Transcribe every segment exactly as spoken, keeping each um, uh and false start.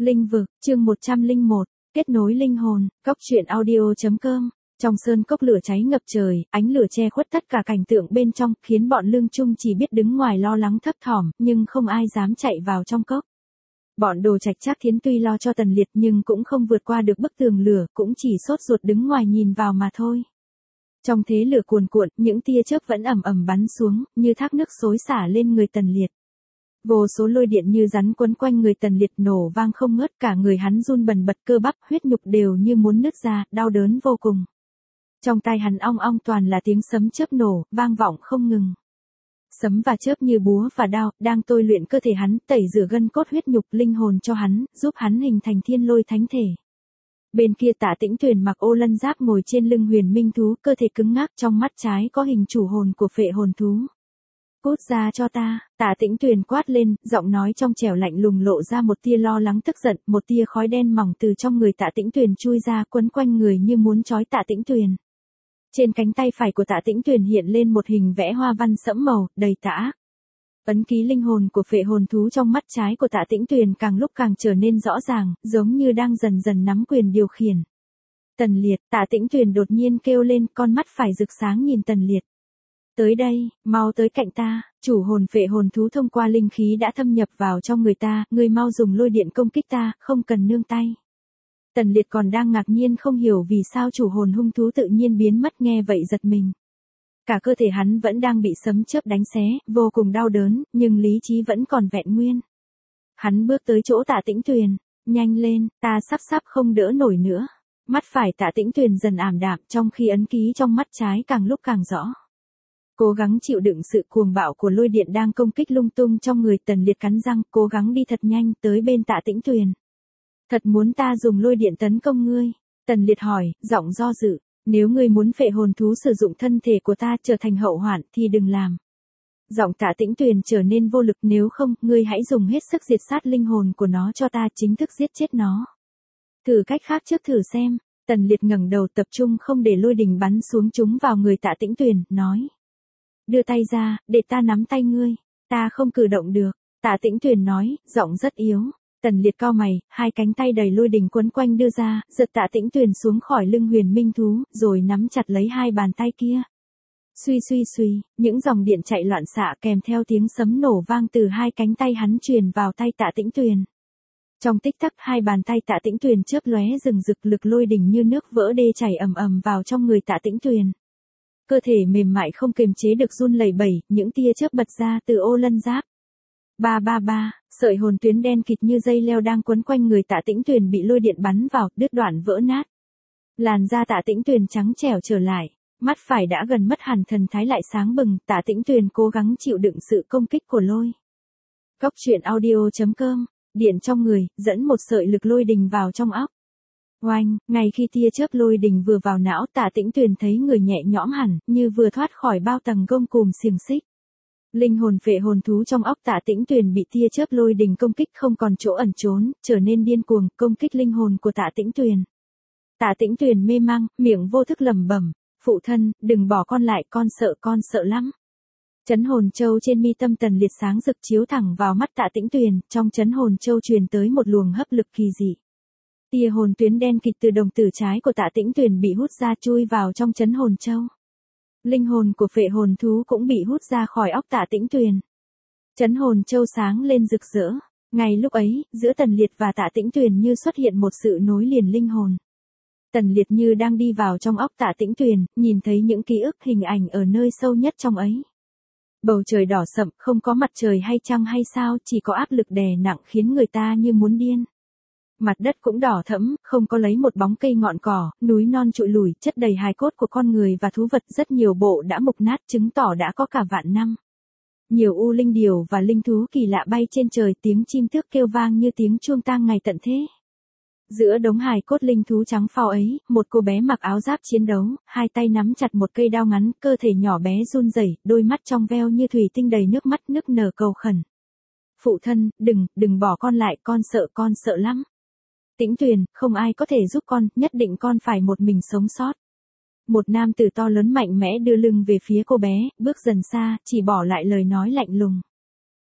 Linh vực, chương một trăm lẻ một, kết nối linh hồn, cốc truyện audio chấm com. Trong sơn cốc lửa cháy ngập trời, ánh lửa che khuất tất cả cảnh tượng bên trong, khiến bọn Lương Trung chỉ biết đứng ngoài lo lắng thấp thỏm, nhưng không ai dám chạy vào trong cốc. Bọn Đồ Trạch Trác Thiến tuy lo cho Tần Liệt nhưng cũng không vượt qua được bức tường lửa, cũng chỉ sốt ruột đứng ngoài nhìn vào mà thôi. Trong thế lửa cuồn cuộn, những tia chớp vẫn ầm ầm bắn xuống, như thác nước xối xả lên người Tần Liệt. Vô số lôi điện như rắn quấn quanh người Tần Liệt nổ vang không ngớt, cả người hắn run bần bật, cơ bắp huyết nhục đều như muốn nứt ra, đau đớn vô cùng. Trong tai hắn ong ong toàn là tiếng sấm chớp nổ, vang vọng không ngừng. Sấm và chớp như búa và đao, đang tôi luyện cơ thể hắn, tẩy rửa gân cốt huyết nhục linh hồn cho hắn, giúp hắn hình thành thiên lôi thánh thể. Bên kia Tạ Tĩnh Tuyền mặc ô lân giáp ngồi trên lưng huyền minh thú, cơ thể cứng ngắc, trong mắt trái có hình chủ hồn của phệ hồn thú. Cút ra cho ta, Tạ Tĩnh Tuyền quát lên, giọng nói trong trẻo lạnh lùng lộ ra một tia lo lắng tức giận, một tia khói đen mỏng từ trong người Tạ Tĩnh Tuyền chui ra, quấn quanh người như muốn trói Tạ Tĩnh Tuyền. Trên cánh tay phải của Tạ Tĩnh Tuyền hiện lên một hình vẽ hoa văn sẫm màu, đầy tà ác. Ấn ký linh hồn của phệ hồn thú trong mắt trái của Tạ Tĩnh Tuyền càng lúc càng trở nên rõ ràng, giống như đang dần dần nắm quyền điều khiển. Tần Liệt, Tạ Tĩnh Tuyền đột nhiên kêu lên, con mắt phải rực sáng nhìn Tần Liệt. Tới đây, mau tới cạnh ta, chủ hồn phệ hồn thú thông qua linh khí đã thâm nhập vào trong người ta, ngươi mau dùng lôi điện công kích ta, không cần nương tay. Tần Liệt còn đang ngạc nhiên không hiểu vì sao chủ hồn hung thú tự nhiên biến mất, nghe vậy giật mình. Cả cơ thể hắn vẫn đang bị sấm chớp đánh xé, vô cùng đau đớn, nhưng lý trí vẫn còn vẹn nguyên. Hắn bước tới chỗ Tạ Tĩnh Tuyền, nhanh lên, ta sắp sắp không đỡ nổi nữa. Mắt phải Tạ Tĩnh Tuyền dần ảm đạm, trong khi ấn ký trong mắt trái càng lúc càng rõ. Cố gắng chịu đựng sự cuồng bạo của lôi điện đang công kích lung tung trong người. Tần Liệt cắn răng, cố gắng đi thật nhanh tới bên Tạ Tĩnh Tuyền. Thật muốn ta dùng lôi điện tấn công ngươi? Tần Liệt hỏi, giọng do dự. Nếu ngươi muốn phệ hồn thú sử dụng thân thể của ta trở thành hậu hoạn thì đừng làm. Giọng Tạ Tĩnh Tuyền trở nên vô lực, nếu không, ngươi hãy dùng hết sức diệt sát linh hồn của nó cho ta, chính thức giết chết nó. Thử cách khác trước thử xem. Tần Liệt ngẩng đầu tập trung không để lôi đình bắn xuống chúng vào người Tạ Tĩnh Tuyền, nói. Đưa tay ra, để ta nắm tay ngươi. Ta không cử động được. Tạ Tĩnh Tuyền nói, giọng rất yếu. Tần Liệt cau mày, hai cánh tay đầy lôi đình quấn quanh đưa ra, giật Tạ Tĩnh Tuyền xuống khỏi lưng huyền minh thú, rồi nắm chặt lấy hai bàn tay kia. Suy suy suy, những dòng điện chạy loạn xạ kèm theo tiếng sấm nổ vang từ hai cánh tay hắn truyền vào tay Tạ Tĩnh Tuyền. Trong tích tắc, hai bàn tay Tạ Tĩnh Tuyền chớp lóe rừng rực, lực lôi đình như nước vỡ đê chảy ầm ầm vào trong người Tạ Tĩnh Tuyền. Cơ thể mềm mại không kiềm chế được run lẩy bẩy, những tia chớp bật ra từ ô lân giáp. Ba ba ba, sợi hồn tuyến đen kịt như dây leo đang quấn quanh người Tạ Tĩnh Tuyền bị lôi điện bắn vào, đứt đoạn vỡ nát. Làn da Tạ Tĩnh Tuyền trắng trẻo trở lại, mắt phải đã gần mất hẳn, thần thái lại sáng bừng. Tạ Tĩnh Tuyền cố gắng chịu đựng sự công kích của lôi. Cốc truyện audio chấm com, điện trong người, dẫn một sợi lực lôi đình vào trong óc. Oanh, ngay khi tia chớp lôi đình vừa vào não, Tạ Tĩnh Tuyền thấy người nhẹ nhõm hẳn, như vừa thoát khỏi bao tầng gông cùm xiềng xích. Linh hồn phệ hồn thú trong óc Tạ Tĩnh Tuyền bị tia chớp lôi đình công kích không còn chỗ ẩn trốn, trở nên điên cuồng, công kích linh hồn của Tạ Tĩnh Tuyền. Tạ Tĩnh Tuyền mê mang, miệng vô thức lẩm bẩm, phụ thân, đừng bỏ con lại, con sợ, con sợ lắm. Chấn hồn châu trên mi tâm Tần Liệt sáng rực chiếu thẳng vào mắt Tạ Tĩnh Tuyền, trong chấn hồn châu truyền tới một luồng hấp lực kỳ dị. Tia hồn tuyến đen kịt từ đồng tử trái của Tạ Tĩnh Tuyền bị hút ra chui vào trong chấn hồn châu. Linh hồn của phệ hồn thú cũng bị hút ra khỏi óc Tạ Tĩnh Tuyền. Chấn hồn châu sáng lên rực rỡ. Ngay lúc ấy, giữa Tần Liệt và Tạ Tĩnh Tuyền như xuất hiện một sự nối liền linh hồn. Tần Liệt như đang đi vào trong óc Tạ Tĩnh Tuyền, nhìn thấy những ký ức hình ảnh ở nơi sâu nhất trong ấy. Bầu trời đỏ sậm, không có mặt trời hay trăng hay sao, chỉ có áp lực đè nặng khiến người ta như muốn điên. Mặt đất cũng đỏ thẫm, không có lấy một bóng cây ngọn cỏ, núi non trụi lủi, chất đầy hài cốt của con người và thú vật, rất nhiều bộ đã mục nát, chứng tỏ đã có cả vạn năm. Nhiều u linh điểu và linh thú kỳ lạ bay trên trời, tiếng chim tước kêu vang như tiếng chuông tang ngày tận thế. Giữa đống hài cốt linh thú trắng phao ấy, một cô bé mặc áo giáp chiến đấu, hai tay nắm chặt một cây đao ngắn, cơ thể nhỏ bé run rẩy, đôi mắt trong veo như thủy tinh đầy nước mắt nức nở cầu khẩn. Phụ thân, đừng, đừng bỏ con lại, con sợ, con sợ lắm. Tĩnh Tuyền, không ai có thể giúp con, nhất định con phải một mình sống sót. Một nam tử to lớn mạnh mẽ đưa lưng về phía cô bé, bước dần xa, chỉ bỏ lại lời nói lạnh lùng.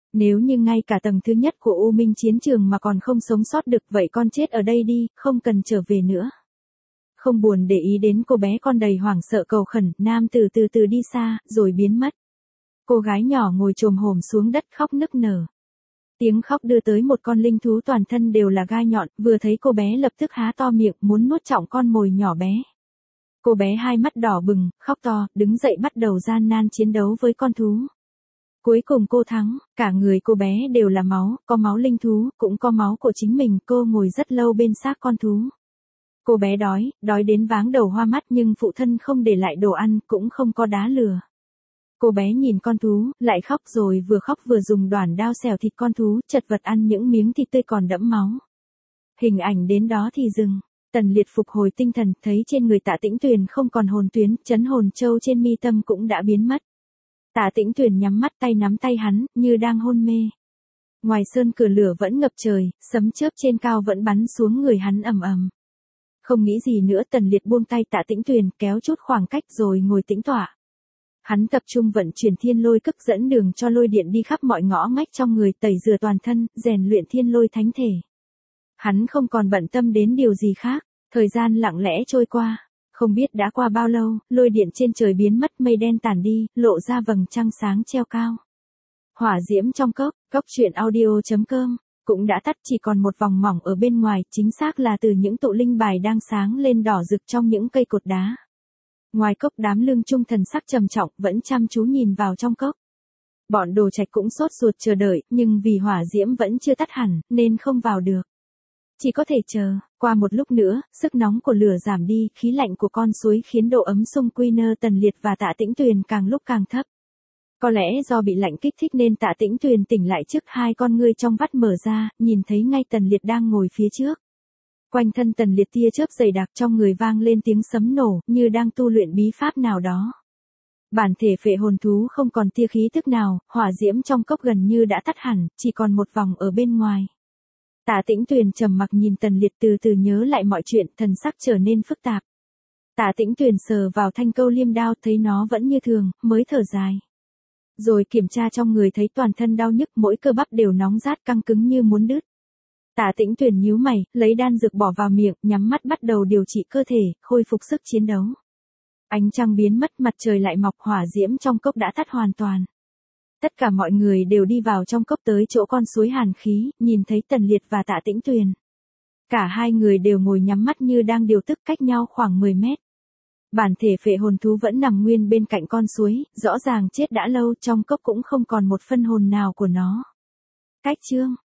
Nếu như ngay cả tầng thứ nhất của U Minh chiến trường mà còn không sống sót được vậy con chết ở đây đi, không cần trở về nữa. Không buồn để ý đến cô bé con đầy hoảng sợ cầu khẩn, nam tử từ từ đi xa, rồi biến mất. Cô gái nhỏ ngồi chồm hổm xuống đất khóc nức nở. Tiếng khóc đưa tới một con linh thú toàn thân đều là gai nhọn, vừa thấy cô bé lập tức há to miệng muốn nuốt trọn con mồi nhỏ bé. Cô bé hai mắt đỏ bừng, khóc to, đứng dậy bắt đầu gian nan chiến đấu với con thú. Cuối cùng cô thắng, cả người cô bé đều là máu, có máu linh thú, cũng có máu của chính mình, cô ngồi rất lâu bên xác con thú. Cô bé đói, đói đến váng đầu hoa mắt nhưng phụ thân không để lại đồ ăn, cũng không có đá lừa. Cô bé nhìn con thú, lại khóc rồi vừa khóc vừa dùng đoản đao xẻo thịt con thú, chật vật ăn những miếng thịt tươi còn đẫm máu. Hình ảnh đến đó thì dừng. Tần Liệt phục hồi tinh thần, thấy trên người Tạ Tĩnh Tuyền không còn hồn tuyến, chấn hồn châu trên mi tâm cũng đã biến mất. Tạ Tĩnh Tuyền nhắm mắt, tay nắm tay hắn, như đang hôn mê. Ngoài sơn cửa lửa vẫn ngập trời, sấm chớp trên cao vẫn bắn xuống người hắn ầm ầm. Không nghĩ gì nữa, Tần Liệt buông tay Tạ Tĩnh Tuyền, kéo chút khoảng cách rồi ngồi tĩnh tọa. Hắn tập trung vận chuyển thiên lôi cức dẫn đường cho lôi điện đi khắp mọi ngõ ngách trong người, tẩy rửa toàn thân, rèn luyện thiên lôi thánh thể. Hắn không còn bận tâm đến điều gì khác, thời gian lặng lẽ trôi qua. Không biết đã qua bao lâu, lôi điện trên trời biến mất, mây đen tản đi, lộ ra vầng trăng sáng treo cao. Hỏa diễm trong cốc, cốc truyện audio chấm com, cũng đã tắt, chỉ còn một vòng mỏng ở bên ngoài, chính xác là từ những tụ linh bài đang sáng lên đỏ rực trong những cây cột đá. Ngoài cốc đám lương trung thần sắc trầm trọng, vẫn chăm chú nhìn vào trong cốc. Bọn Đồ Trạch cũng sốt ruột chờ đợi, nhưng vì hỏa diễm vẫn chưa tắt hẳn, nên không vào được. Chỉ có thể chờ, qua một lúc nữa, sức nóng của lửa giảm đi, khí lạnh của con suối khiến độ ấm xung quy nơ Tần Liệt và Tạ Tĩnh Tuyền càng lúc càng thấp. Có lẽ do bị lạnh kích thích nên Tạ Tĩnh Tuyền tỉnh lại trước, hai con ngươi trong vắt mở ra, nhìn thấy ngay Tần Liệt đang ngồi phía trước. Quanh thân Tần Liệt tia chớp dày đặc, trong người vang lên tiếng sấm nổ, như đang tu luyện bí pháp nào đó. Bản thể phệ hồn thú không còn tia khí tức nào, hỏa diễm trong cốc gần như đã tắt hẳn, chỉ còn một vòng ở bên ngoài. Tạ Tĩnh Tuyền trầm mặc nhìn Tần Liệt, từ từ nhớ lại mọi chuyện, thần sắc trở nên phức tạp. Tạ Tĩnh Tuyền sờ vào thanh câu liêm đao, thấy nó vẫn như thường, mới thở dài. Rồi kiểm tra trong người thấy toàn thân đau nhức, mỗi cơ bắp đều nóng rát căng cứng như muốn đứt. Tạ Tĩnh Tuyền nhíu mày, lấy đan dược bỏ vào miệng, nhắm mắt bắt đầu điều trị cơ thể, khôi phục sức chiến đấu. Ánh trăng biến mất, mặt trời lại mọc, hỏa diễm trong cốc đã tắt hoàn toàn. Tất cả mọi người đều đi vào trong cốc tới chỗ con suối hàn khí, nhìn thấy Tần Liệt và Tạ Tĩnh Tuyền. Cả hai người đều ngồi nhắm mắt như đang điều tức, cách nhau khoảng mười mét. Bản thể phệ hồn thú vẫn nằm nguyên bên cạnh con suối, rõ ràng chết đã lâu, trong cốc cũng không còn một phân hồn nào của nó. Cách chương